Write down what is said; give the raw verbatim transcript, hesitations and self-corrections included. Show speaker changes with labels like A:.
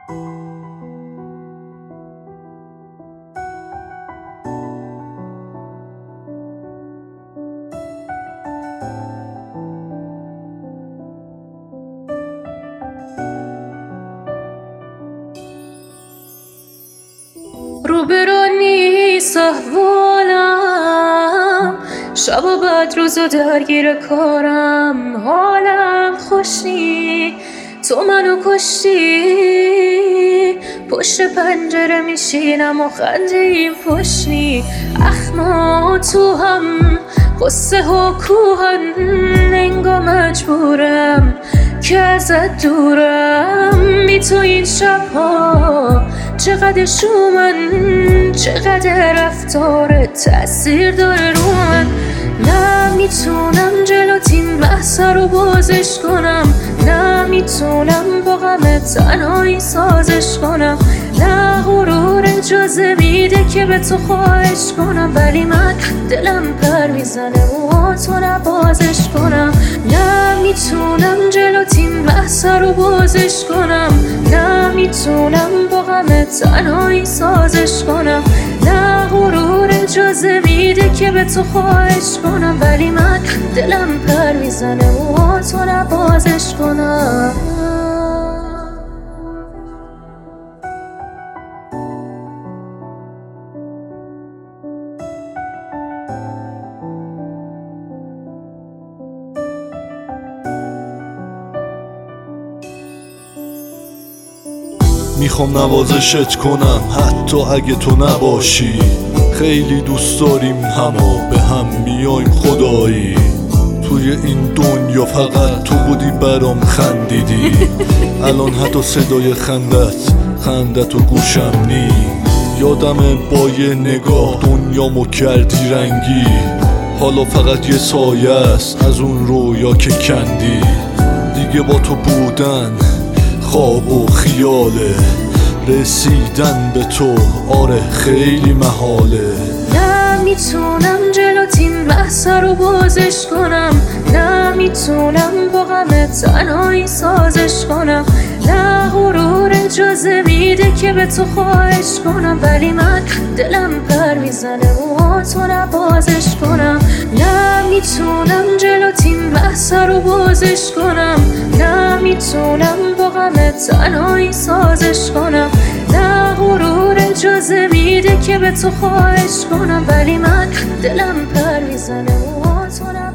A: روبرو نیست احوالم، شب و بعد روز و درگیر کارم. حالم خوش نی، تو منو کشتی. پشت پنجره میشینم و خندیم پشت نی. اخما تو هم قصه ها کوهن، انگار مجبورم که ازت دورم. بی تو این شبها چقدر شومن، چقدر رفتارت تأثیر داره رو من. نه میتونم جلوت این بحث رو بازش کنم، نه میتونم با غم تنهایی سازش کنم. نه غرور اجازه میده که به تو خواهش کنم، ولی من دلم پر میزنه و تو نبازش کنم. نه میتونم جلوت این بحث رو بازش کنم، نه میتونم با غم تنهایی سازش کنم. نه غرور اجازه میده که به تو خواهش کنم، ولی من دلم پر میزنه و تو نبازش کنم.
B: میخوام نوازشت کنم حتی اگه تو نباشی. خیلی دوست داریم همو به هم میایم خدایی. توی این دنیا فقط تو بودی برام خندیدی. الان حتی صدای خندت خندت و گوشم نی. یادم با یه نگاه دنیامو کردی رنگی. حالا فقط یه سایه است از اون رویا که کندی. دیگه با تو بودن خواب و خیاله، رسیدن به تو آره خیلی محاله.
A: نه میتونم جلوت این بحث رو بازش کنم، نه میتونم با غم تنهایی سازش کنم. نه غرور اجازه میده که به تو خواهش کنم، ولی من دلم پر میزنه و تو نبازش کنم. نه میتونم جلوت این بحث رو بازش کنم، نه میتونم با غم تنهایی سازش کنم. نه غرور اجازه میده که به تو خواهش کنم، ولی من دلم پر میزنه و تو